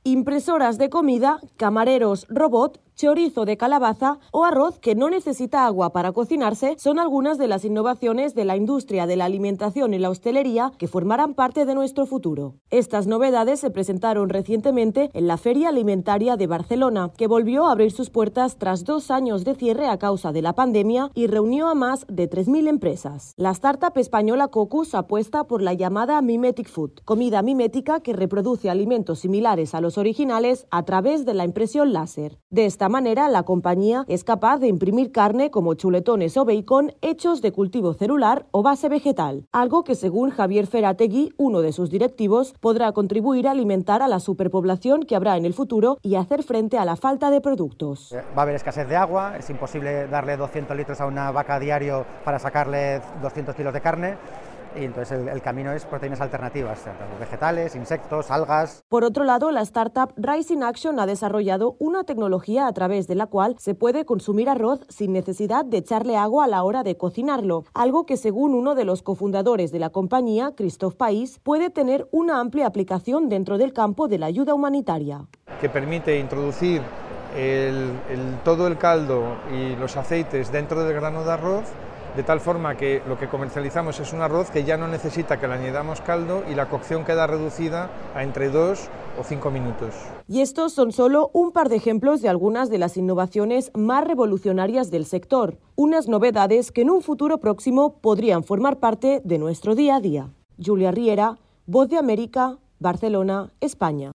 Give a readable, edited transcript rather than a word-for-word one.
Impresoras de comida, camareros robot, chorizo de calabaza o arroz que no necesita agua para cocinarse son algunas de las innovaciones de la industria de la alimentación y la hostelería que formarán parte de nuestro futuro. Estas novedades se presentaron recientemente en la Feria Alimentaria de Barcelona, que volvió a abrir sus puertas tras 2 años de cierre a causa de la pandemia y reunió a más de 3.000 empresas. La startup española Cocus apuesta por la llamada Mimetic Food, comida mimética que reproduce alimentos similares a los originales a través de la impresión láser. De esta manera, la compañía es capaz de imprimir carne como chuletones o bacon hechos de cultivo celular o base vegetal, algo que según Javier Ferategui, uno de sus directivos, podrá contribuir a alimentar a la superpoblación que habrá en el futuro y hacer frente a la falta de productos. Va a haber escasez de agua, es imposible darle 200 litros a una vaca a diario para sacarle 200 kilos de carne. Y entonces el camino es proteínas alternativas, vegetales, insectos, algas. Por otro lado, la startup Rising Action ha desarrollado una tecnología a través de la cual se puede consumir arroz sin necesidad de echarle agua a la hora de cocinarlo, algo que según uno de los cofundadores de la compañía, Christophe País, puede tener una amplia aplicación dentro del campo de la ayuda humanitaria. Que permite introducir todo el caldo y los aceites dentro del grano de arroz, de tal forma que lo que comercializamos es un arroz que ya no necesita que le añadamos caldo y la cocción queda reducida a entre 2 o 5 minutos. Y estos son solo un par de ejemplos de algunas de las innovaciones más revolucionarias del sector, unas novedades que en un futuro próximo podrían formar parte de nuestro día a día. Julia Riera, Voz de América, Barcelona, España.